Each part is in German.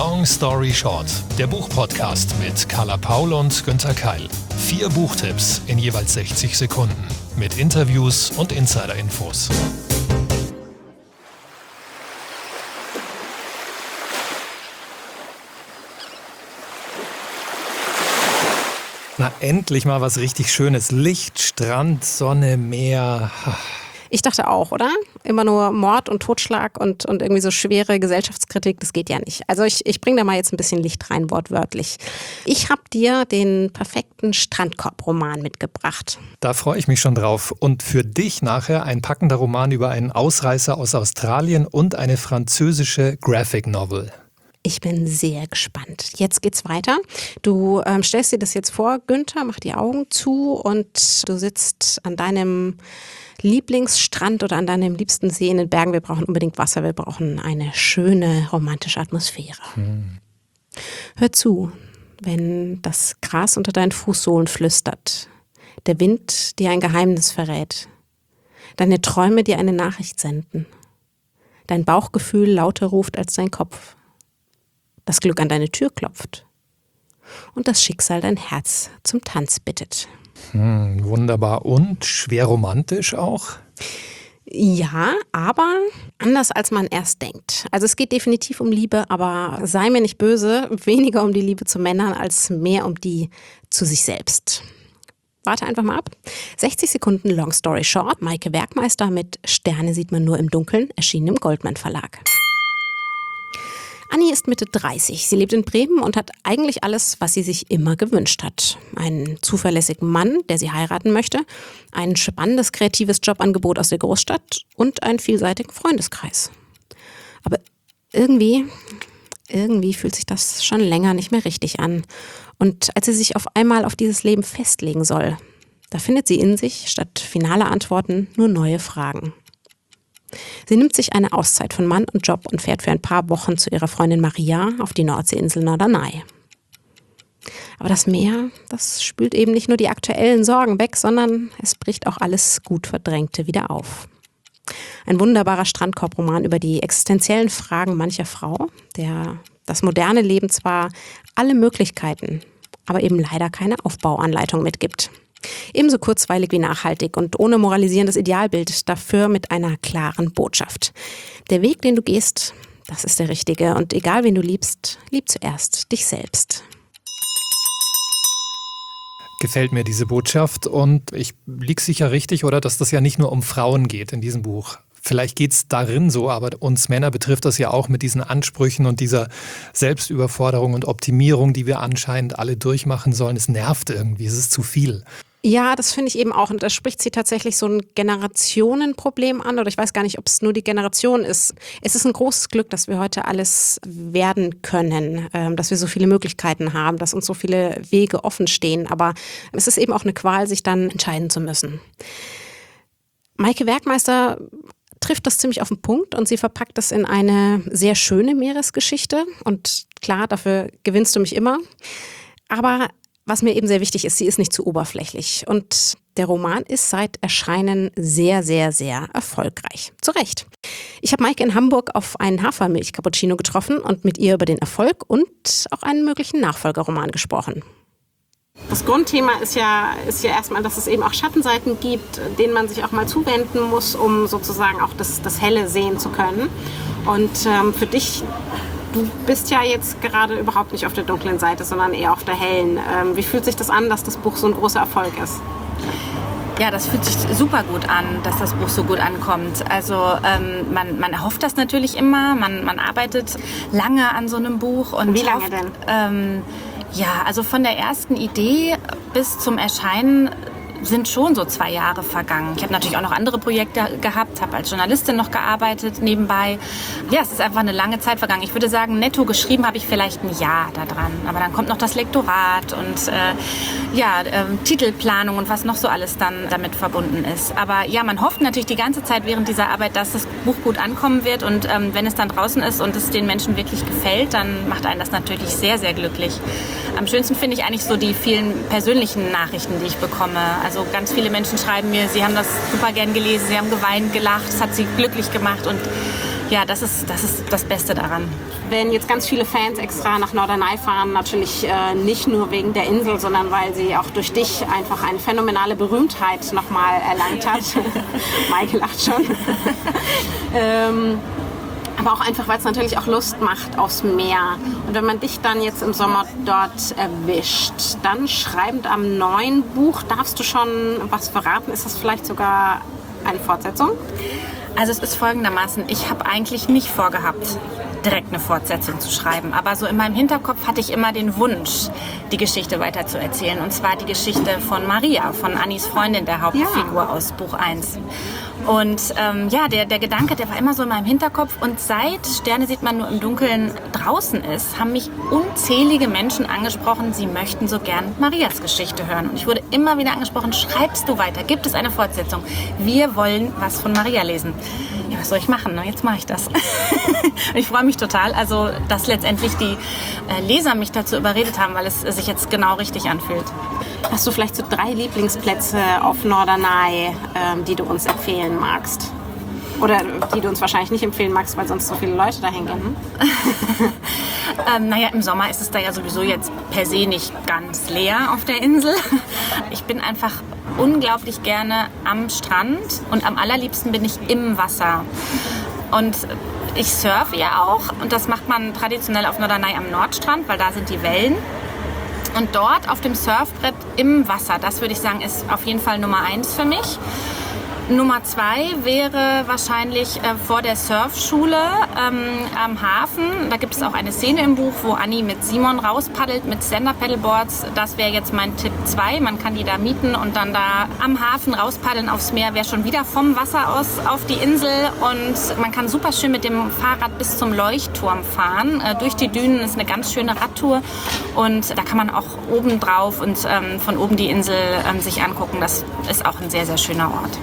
Long Story Short, der Buchpodcast mit Carla Paul und Günther Keil. 4 Buchtipps in jeweils 60 Sekunden mit Interviews und Insider-Infos. Na, endlich mal was richtig Schönes. Licht, Strand, Sonne, Meer. Ich dachte auch, oder? Immer nur Mord und Totschlag und irgendwie so schwere Gesellschaftskritik, das geht ja nicht. Also ich bringe da mal jetzt ein bisschen Licht rein, wortwörtlich. Ich habe dir den perfekten Strandkorb-Roman mitgebracht. Da freue ich mich schon drauf. Und für dich nachher ein packender Roman über einen Ausreißer aus Australien und eine französische Graphic Novel. Ich bin sehr gespannt. Jetzt geht's weiter. Du stellst dir das jetzt vor, Günther, mach die Augen zu und du sitzt an deinem Lieblingsstrand oder an deinem liebsten See in den Bergen. Wir brauchen unbedingt Wasser, wir brauchen eine schöne romantische Atmosphäre. Hör zu, wenn das Gras unter deinen Fußsohlen flüstert, der Wind dir ein Geheimnis verrät, deine Träume dir eine Nachricht senden, dein Bauchgefühl lauter ruft als dein Kopf, das Glück an deine Tür klopft und das Schicksal dein Herz zum Tanz bittet. Wunderbar. Und schwer romantisch auch? Ja, aber anders als man erst denkt. Also es geht definitiv um Liebe, aber sei mir nicht böse, weniger um die Liebe zu Männern als mehr um die zu sich selbst. Warte einfach mal ab. 60 Sekunden Long Story Short. Maike Werkmeister mit Sterne sieht man nur im Dunkeln, erschienen im Goldmann Verlag. Anni ist Mitte 30. Sie lebt in Bremen und hat eigentlich alles, was sie sich immer gewünscht hat. Einen zuverlässigen Mann, der sie heiraten möchte, ein spannendes, kreatives Jobangebot aus der Großstadt und einen vielseitigen Freundeskreis. Aber irgendwie fühlt sich das schon länger nicht mehr richtig an. Und als sie sich auf einmal auf dieses Leben festlegen soll, da findet sie in sich statt finaler Antworten nur neue Fragen. Sie nimmt sich eine Auszeit von Mann und Job und fährt für ein paar Wochen zu ihrer Freundin Maria auf die Nordseeinsel Norderney. Aber das Meer, das spült eben nicht nur die aktuellen Sorgen weg, sondern es bricht auch alles gut Verdrängte wieder auf. Ein wunderbarer Strandkorb-Roman über die existenziellen Fragen mancher Frau, der das moderne Leben zwar alle Möglichkeiten, aber eben leider keine Aufbauanleitung mitgibt. Ebenso kurzweilig wie nachhaltig und ohne moralisierendes Idealbild, dafür mit einer klaren Botschaft. Der Weg, den du gehst, das ist der richtige. Und egal, wen du liebst, lieb zuerst dich selbst. Gefällt mir diese Botschaft und ich liege sicher richtig, oder, dass das ja nicht nur um Frauen geht in diesem Buch. Vielleicht geht's darin so, aber uns Männer betrifft das ja auch mit diesen Ansprüchen und dieser Selbstüberforderung und Optimierung, die wir anscheinend alle durchmachen sollen. Es nervt irgendwie, es ist zu viel. Ja, das finde ich eben auch. Und da spricht sie tatsächlich so ein Generationenproblem an. Oder ich weiß gar nicht, ob es nur die Generation ist. Es ist ein großes Glück, dass wir heute alles werden können, dass wir so viele Möglichkeiten haben, dass uns so viele Wege offen stehen. Aber es ist eben auch eine Qual, sich dann entscheiden zu müssen. Maike Werkmeister trifft das ziemlich auf den Punkt und sie verpackt das in eine sehr schöne Meeresgeschichte. Und klar, dafür gewinnst du mich immer. Aber was mir eben sehr wichtig ist, sie ist nicht zu oberflächlich. Und der Roman ist seit Erscheinen sehr, sehr, sehr erfolgreich. Zu Recht. Ich habe Maike in Hamburg auf einen Hafermilch-Cappuccino getroffen und mit ihr über den Erfolg und auch einen möglichen Nachfolgerroman gesprochen. Das Grundthema ist ja erstmal, dass es eben auch Schattenseiten gibt, denen man sich auch mal zuwenden muss, um sozusagen auch das Helle sehen zu können. Und für dich, du bist ja jetzt gerade überhaupt nicht auf der dunklen Seite, sondern eher auf der hellen. Wie fühlt sich das an, dass das Buch so ein großer Erfolg ist? Ja, das fühlt sich super gut an, dass das Buch so gut ankommt. Also man erhofft das natürlich immer, man arbeitet lange an so einem Buch. Und wie lange denn? Ja, also von der ersten Idee bis zum Erscheinen sind schon so 2 Jahre vergangen. Ich habe natürlich auch noch andere Projekte gehabt, habe als Journalistin noch gearbeitet nebenbei. Ja, es ist einfach eine lange Zeit vergangen. Ich würde sagen, netto geschrieben habe ich vielleicht ein Jahr daran. Aber dann kommt noch das Lektorat und Titelplanung und was noch so alles dann damit verbunden ist. Aber ja, man hofft natürlich die ganze Zeit während dieser Arbeit, dass das Buch gut ankommen wird. Und wenn es dann draußen ist und es den Menschen wirklich gefällt, dann macht einen das natürlich sehr, sehr glücklich. Am schönsten finde ich eigentlich so die vielen persönlichen Nachrichten, die ich bekomme. Also ganz viele Menschen schreiben mir, sie haben das super gern gelesen, sie haben geweint, gelacht, es hat sie glücklich gemacht und Ja, das ist das Beste daran. Wenn jetzt ganz viele Fans extra nach Norderney fahren, natürlich nicht nur wegen der Insel, sondern weil sie auch durch dich einfach eine phänomenale Berühmtheit nochmal erlangt hat. Maike lacht schon. Aber auch einfach, weil es natürlich auch Lust macht aufs Meer. Und wenn man dich dann jetzt im Sommer dort erwischt, dann schreibend am neuen Buch, darfst du schon was verraten? Ist das vielleicht sogar eine Fortsetzung? Also es ist folgendermaßen, ich habe eigentlich nicht vorgehabt, direkt eine Fortsetzung zu schreiben. Aber so in meinem Hinterkopf hatte ich immer den Wunsch, die Geschichte weiterzuerzählen. Und zwar die Geschichte von Maria, von Annis Freundin, der Hauptfigur aus Buch 1. Und der Gedanke, der war immer so in meinem Hinterkopf. Und seit Sterne sieht man nur im Dunkeln draußen ist, haben mich unzählige Menschen angesprochen, sie möchten so gern Marias Geschichte hören. Und ich wurde immer wieder angesprochen, schreibst du weiter? Gibt es eine Fortsetzung? Wir wollen was von Maria lesen. Ja, was soll ich machen? Jetzt mache ich das. Und ich freue mich total, also dass letztendlich die Leser mich dazu überredet haben, weil es sich jetzt genau richtig anfühlt. Hast du vielleicht so 3 Lieblingsplätze auf Norderney, die du uns empfehlen magst? Oder die du uns wahrscheinlich nicht empfehlen magst, weil sonst so viele Leute da hingehen? Im Sommer ist es da ja sowieso jetzt per se nicht ganz leer auf der Insel. Ich bin einfach unglaublich gerne am Strand und am allerliebsten bin ich im Wasser. Und ich surfe ja auch und das macht man traditionell auf Norderney am Nordstrand, weil da sind die Wellen. Und dort auf dem Surfbrett im Wasser, das würde ich sagen, ist auf jeden Fall Nummer 1 für mich. Nummer 2 wäre wahrscheinlich vor der Surfschule am Hafen. Da gibt es auch eine Szene im Buch, wo Anni mit Simon rauspaddelt mit Stand-Up-Paddleboards. Das wäre jetzt mein Tipp 2. Man kann die da mieten und dann da am Hafen rauspaddeln aufs Meer. Wäre schon wieder vom Wasser aus auf die Insel. Und man kann super schön mit dem Fahrrad bis zum Leuchtturm fahren. Durch die Dünen ist eine ganz schöne Radtour. Und da kann man auch oben drauf und von oben die Insel sich angucken. Das ist auch ein sehr, sehr schöner Ort.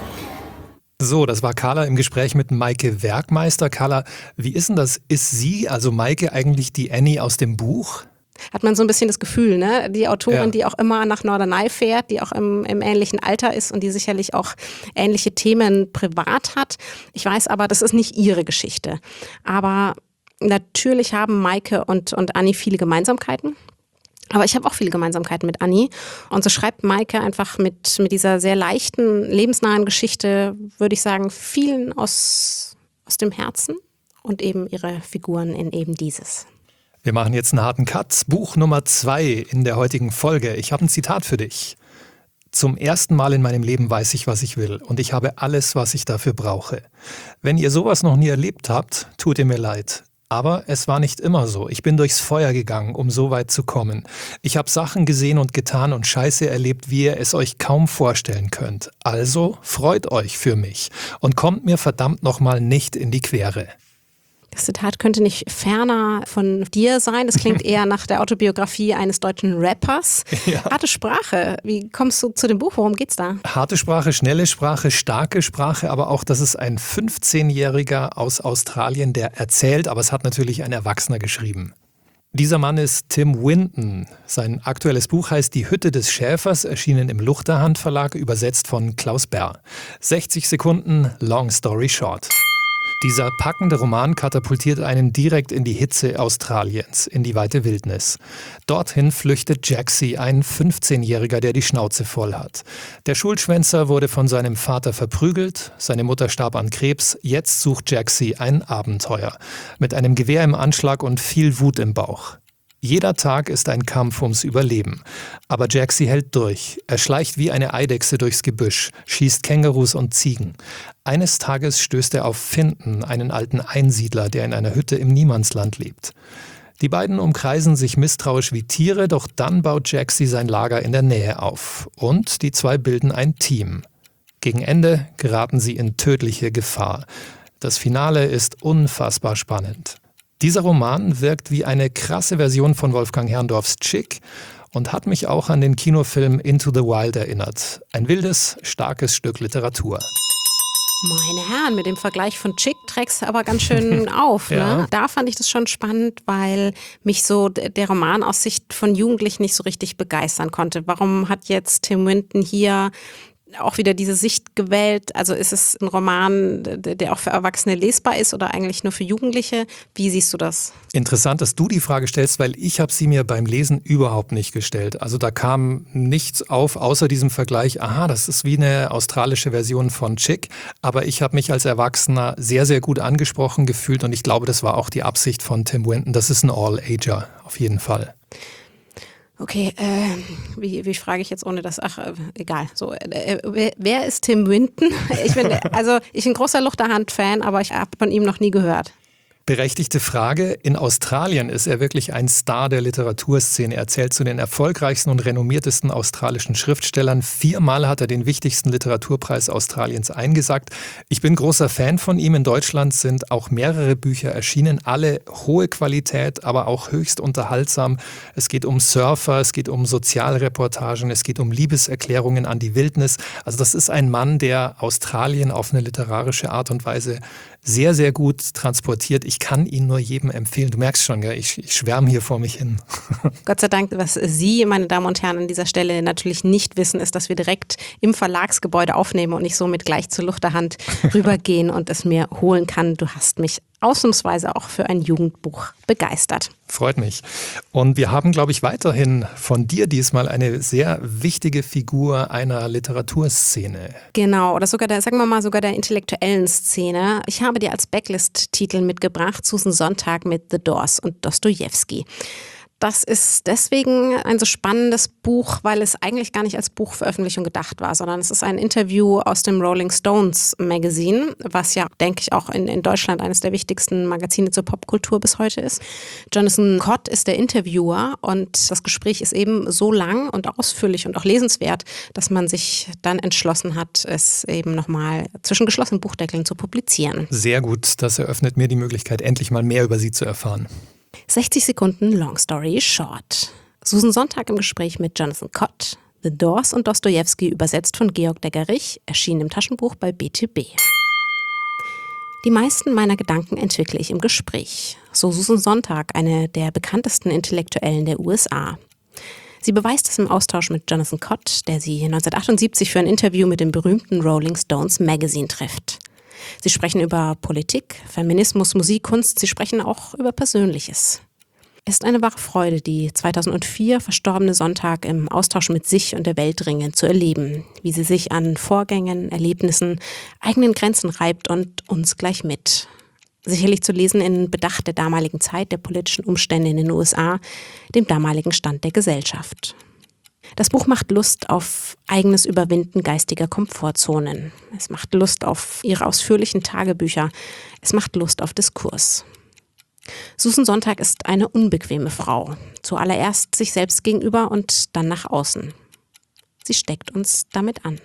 So, das war Carla im Gespräch mit Maike Werkmeister. Carla, wie ist denn das? Ist sie, also Maike, eigentlich die Annie aus dem Buch? Hat man so ein bisschen das Gefühl, ne? Die Autorin, die auch immer nach Norderney fährt, die auch im ähnlichen Alter ist und die sicherlich auch ähnliche Themen privat hat. Ich weiß aber, das ist nicht ihre Geschichte. Aber natürlich haben Maike und Anni viele Gemeinsamkeiten. Aber ich habe auch viele Gemeinsamkeiten mit Anni. Und so schreibt Maike einfach mit dieser sehr leichten, lebensnahen Geschichte, würde ich sagen, vielen aus dem Herzen und eben ihre Figuren in eben dieses. Wir machen jetzt einen harten Cut. Buch Nummer 2 in der heutigen Folge. Ich habe ein Zitat für dich. Zum ersten Mal in meinem Leben weiß ich, was ich will. Und ich habe alles, was ich dafür brauche. Wenn ihr sowas noch nie erlebt habt, tut ihr mir leid. Aber es war nicht immer so. Ich bin durchs Feuer gegangen, um so weit zu kommen. Ich habe Sachen gesehen und getan und Scheiße erlebt, wie ihr es euch kaum vorstellen könnt. Also freut euch für mich und kommt mir verdammt nochmal nicht in die Quere. Das Zitat könnte nicht ferner von dir sein. Das klingt eher nach der Autobiografie eines deutschen Rappers. Ja. Harte Sprache. Wie kommst du zu dem Buch? Worum geht's da? Harte Sprache, schnelle Sprache, starke Sprache, aber auch, dass es ein 15-Jähriger aus Australien, der erzählt, aber es hat natürlich ein Erwachsener geschrieben. Dieser Mann ist Tim Winton. Sein aktuelles Buch heißt Die Hütte des Schäfers, erschienen im Luchterhand Verlag, übersetzt von Klaus Bär. 60 Sekunden, long story short. Dieser packende Roman katapultiert einen direkt in die Hitze Australiens, in die weite Wildnis. Dorthin flüchtet Jaxi, ein 15-Jähriger, der die Schnauze voll hat. Der Schulschwänzer wurde von seinem Vater verprügelt, seine Mutter starb an Krebs, jetzt sucht Jaxi ein Abenteuer. Mit einem Gewehr im Anschlag und viel Wut im Bauch. Jeder Tag ist ein Kampf ums Überleben. Aber Jaxi hält durch. Er schleicht wie eine Eidechse durchs Gebüsch, schießt Kängurus und Ziegen. Eines Tages stößt er auf Finton, einen alten Einsiedler, der in einer Hütte im Niemandsland lebt. Die beiden umkreisen sich misstrauisch wie Tiere, doch dann baut Jaxi sein Lager in der Nähe auf. Und die zwei bilden ein Team. Gegen Ende geraten sie in tödliche Gefahr. Das Finale ist unfassbar spannend. Dieser Roman wirkt wie eine krasse Version von Wolfgang Herrndorffs Chick und hat mich auch an den Kinofilm Into the Wild erinnert. Ein wildes, starkes Stück Literatur. Meine Herren, mit dem Vergleich von Chick trägst du aber ganz schön auf. Ja. Ne? Da fand ich das schon spannend, weil mich so der Roman aus Sicht von Jugendlichen nicht so richtig begeistern konnte. Warum hat jetzt Tim Winton hier auch wieder diese Sicht gewählt? Also ist es ein Roman, der auch für Erwachsene lesbar ist oder eigentlich nur für Jugendliche? Wie siehst du das? Interessant, dass du die Frage stellst, weil ich habe sie mir beim Lesen überhaupt nicht gestellt. Also da kam nichts auf, außer diesem Vergleich, aha, das ist wie eine australische Version von Chick. Aber ich habe mich als Erwachsener sehr, sehr gut angesprochen gefühlt und ich glaube, das war auch die Absicht von Tim Winton. Das ist ein All-Ager, auf jeden Fall. Okay, wie frage ich jetzt ohne das? Egal. So, wer ist Tim Winton? Ich bin ein großer Luchterhand-Fan, aber ich habe von ihm noch nie gehört. Berechtigte Frage. In Australien ist er wirklich ein Star der Literaturszene. Er zählt zu den erfolgreichsten und renommiertesten australischen Schriftstellern. 4-mal hat er den wichtigsten Literaturpreis Australiens eingesackt. Ich bin großer Fan von ihm. In Deutschland sind auch mehrere Bücher erschienen. Alle hohe Qualität, aber auch höchst unterhaltsam. Es geht um Surfer, es geht um Sozialreportagen, es geht um Liebeserklärungen an die Wildnis. Also das ist ein Mann, der Australien auf eine literarische Art und Weise sehr, sehr gut transportiert. Ich kann ihn nur jedem empfehlen. Du merkst schon, gell? Ich schwärme hier vor mich hin. Gott sei Dank, was Sie, meine Damen und Herren, an dieser Stelle natürlich nicht wissen, ist, dass wir direkt im Verlagsgebäude aufnehmen und ich somit gleich zur Luchterhand rübergehen und es mir holen kann. Du hast mich ausnahmsweise auch für ein Jugendbuch begeistert. Freut mich. Und wir haben, glaube ich, weiterhin von dir diesmal eine sehr wichtige Figur einer Literaturszene. Genau, oder sogar der intellektuellen Szene. Ich habe dir als Backlist-Titel mitgebracht Susan Sontag mit The Doors und Dostojewski. Das ist deswegen ein so spannendes Buch, weil es eigentlich gar nicht als Buchveröffentlichung gedacht war, sondern es ist ein Interview aus dem Rolling Stones Magazine, was ja, denke ich, auch in Deutschland eines der wichtigsten Magazine zur Popkultur bis heute ist. Jonathan Cott ist der Interviewer und das Gespräch ist eben so lang und ausführlich und auch lesenswert, dass man sich dann entschlossen hat, es eben nochmal zwischen geschlossenen Buchdeckeln zu publizieren. Sehr gut, das eröffnet mir die Möglichkeit, endlich mal mehr über sie zu erfahren. 60 Sekunden Long Story Short. Susan Sontag im Gespräch mit Jonathan Cott. The Doors und Dostojewski, übersetzt von Georg Deggerich, erschien im Taschenbuch bei BTB. Die meisten meiner Gedanken entwickle ich im Gespräch. So Susan Sontag, eine der bekanntesten Intellektuellen der USA. Sie beweist es im Austausch mit Jonathan Cott, der sie 1978 für ein Interview mit dem berühmten Rolling Stones Magazine trifft. Sie sprechen über Politik, Feminismus, Musik, Kunst, sie sprechen auch über Persönliches. Es ist eine wahre Freude, die 2004 verstorbene Sontag im Austausch mit sich und der Welt ringend zu erleben, wie sie sich an Vorgängen, Erlebnissen, eigenen Grenzen reibt und uns gleich mit. Sicherlich zu lesen in Bedacht der damaligen Zeit, der politischen Umstände in den USA, dem damaligen Stand der Gesellschaft. Das Buch macht Lust auf eigenes Überwinden geistiger Komfortzonen. Es macht Lust auf ihre ausführlichen Tagebücher. Es macht Lust auf Diskurs. Susan Sontag ist eine unbequeme Frau. Zuallererst sich selbst gegenüber und dann nach außen. Sie steckt uns damit an.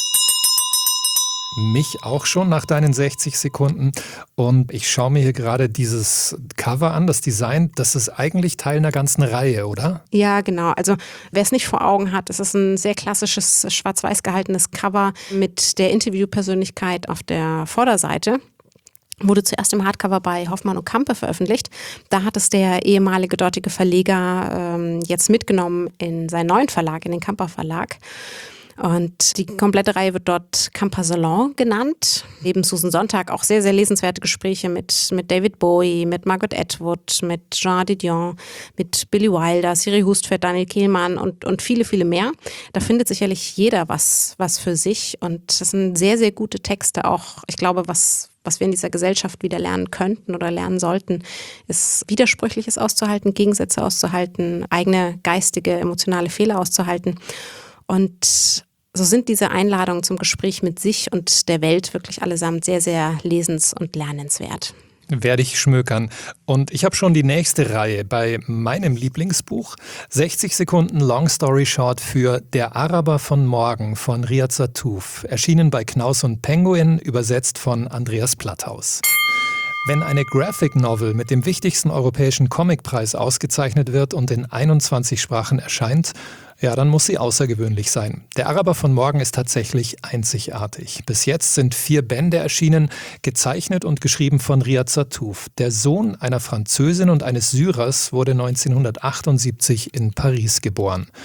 Mich auch schon nach deinen 60 Sekunden. Und ich schaue mir hier gerade dieses Cover an, das Design. Das ist eigentlich Teil einer ganzen Reihe, oder? Ja, genau. Also wer es nicht vor Augen hat, es ist ein sehr klassisches schwarz-weiß gehaltenes Cover mit der Interviewpersönlichkeit auf der Vorderseite. Wurde zuerst im Hardcover bei Hoffmann und Campe veröffentlicht. Da hat es der ehemalige dortige Verleger jetzt mitgenommen in seinen neuen Verlag, in den Camper Verlag. Und die komplette Reihe wird dort Camper Salon genannt. Neben Susan Sontag auch sehr, sehr lesenswerte Gespräche mit David Bowie, mit Margaret Atwood, mit Jean Didion, mit Billy Wilder, Siri Hustvedt, Daniel Kehlmann und viele, viele mehr. Da findet sicherlich jeder was für sich. Und das sind sehr, sehr gute Texte auch. Ich glaube, was wir in dieser Gesellschaft wieder lernen könnten oder lernen sollten, ist Widersprüchliches auszuhalten, Gegensätze auszuhalten, eigene geistige, emotionale Fehler auszuhalten. Und so sind diese Einladungen zum Gespräch mit sich und der Welt wirklich allesamt sehr, sehr lesens- und lernenswert. Werde ich schmökern. Und ich habe schon die nächste Reihe bei meinem Lieblingsbuch. 60 Sekunden Long Story Short für Der Araber von morgen von Riyad Sattouf. Erschienen bei Knaus und Penguin, übersetzt von Andreas Platthaus. Wenn eine Graphic Novel mit dem wichtigsten europäischen Comicpreis ausgezeichnet wird und in 21 Sprachen erscheint, ja, dann muss sie außergewöhnlich sein. Der Araber von morgen ist tatsächlich einzigartig. Bis jetzt sind 4 Bände erschienen, gezeichnet und geschrieben von Riyad Sattouf. Der Sohn einer Französin und eines Syrers wurde 1978 in Paris geboren.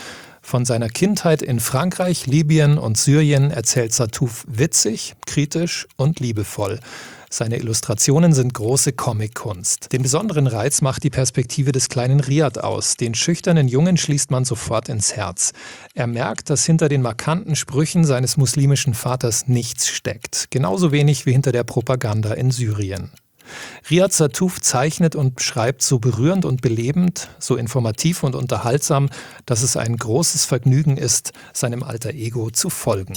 Von seiner Kindheit in Frankreich, Libyen und Syrien erzählt Sattouf witzig, kritisch und liebevoll. Seine Illustrationen sind große Comic-Kunst. Den besonderen Reiz macht die Perspektive des kleinen Riyad aus. Den schüchternen Jungen schließt man sofort ins Herz. Er merkt, dass hinter den markanten Sprüchen seines muslimischen Vaters nichts steckt. Genauso wenig wie hinter der Propaganda in Syrien. Riyad Sattouf zeichnet und schreibt so berührend und belebend, so informativ und unterhaltsam, dass es ein großes Vergnügen ist, seinem Alter Ego zu folgen.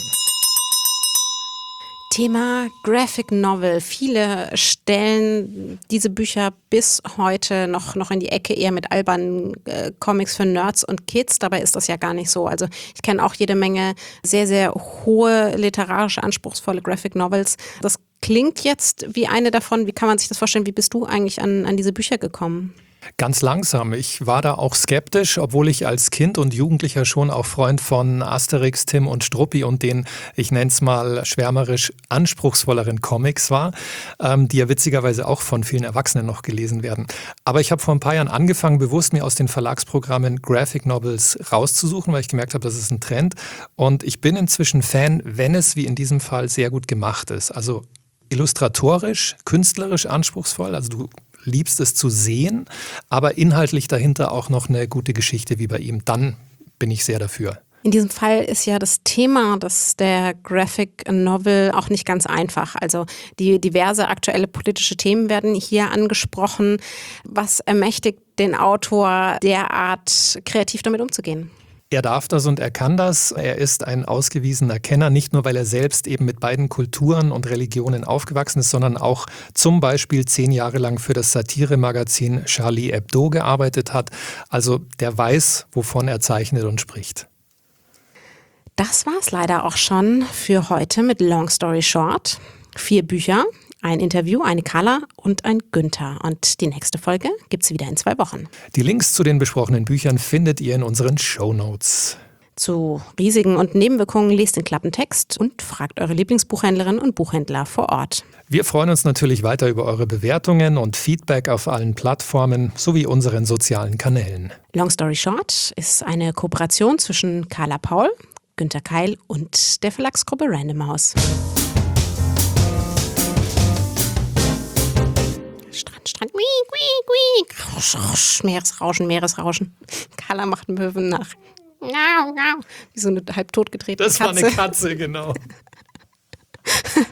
Thema Graphic Novel. Viele stellen diese Bücher bis heute noch in die Ecke, eher mit albernen Comics für Nerds und Kids. Dabei ist das ja gar nicht so. Also ich kenne auch jede Menge sehr, sehr hohe, literarisch anspruchsvolle Graphic Novels. Das klingt jetzt wie eine davon. Wie kann man sich das vorstellen? Wie bist du eigentlich an diese Bücher gekommen? Ganz langsam. Ich war da auch skeptisch, obwohl ich als Kind und Jugendlicher schon auch Freund von Asterix, Tim und Struppi und den, ich nenne es mal schwärmerisch, anspruchsvolleren Comics war, die ja witzigerweise auch von vielen Erwachsenen noch gelesen werden. Aber ich habe vor ein paar Jahren angefangen, bewusst mir aus den Verlagsprogrammen Graphic Novels rauszusuchen, weil ich gemerkt habe, das ist ein Trend. Und ich bin inzwischen Fan, wenn es wie in diesem Fall sehr gut gemacht ist. Also illustratorisch, künstlerisch anspruchsvoll, also du liebst es zu sehen, aber inhaltlich dahinter auch noch eine gute Geschichte wie bei ihm. Dann bin ich sehr dafür. In diesem Fall ist ja das Thema der Graphic Novel auch nicht ganz einfach. Also die diverse aktuelle politische Themen werden hier angesprochen. Was ermächtigt den Autor, derart kreativ damit umzugehen? Er darf das und er kann das. Er ist ein ausgewiesener Kenner, nicht nur, weil er selbst eben mit beiden Kulturen und Religionen aufgewachsen ist, sondern auch zum Beispiel 10 Jahre lang für das Satiremagazin Charlie Hebdo gearbeitet hat. Also der weiß, wovon er zeichnet und spricht. Das war's leider auch schon für heute mit Long Story Short. 4 Bücher, ein Interview, eine Carla und ein Günther. Und die nächste Folge gibt's wieder in 2 Wochen. Die Links zu den besprochenen Büchern findet ihr in unseren Shownotes. Zu Risiken und Nebenwirkungen lest den Klappentext und fragt eure Lieblingsbuchhändlerinnen und Buchhändler vor Ort. Wir freuen uns natürlich weiter über eure Bewertungen und Feedback auf allen Plattformen sowie unseren sozialen Kanälen. Long Story Short ist eine Kooperation zwischen Carla Paul, Günther Keil und der Verlagsgruppe Random House. Strand, Meeresrauschen. Carla macht Möwen nach. Wie so eine halb totgetretene Katze. Das war eine Katze, genau.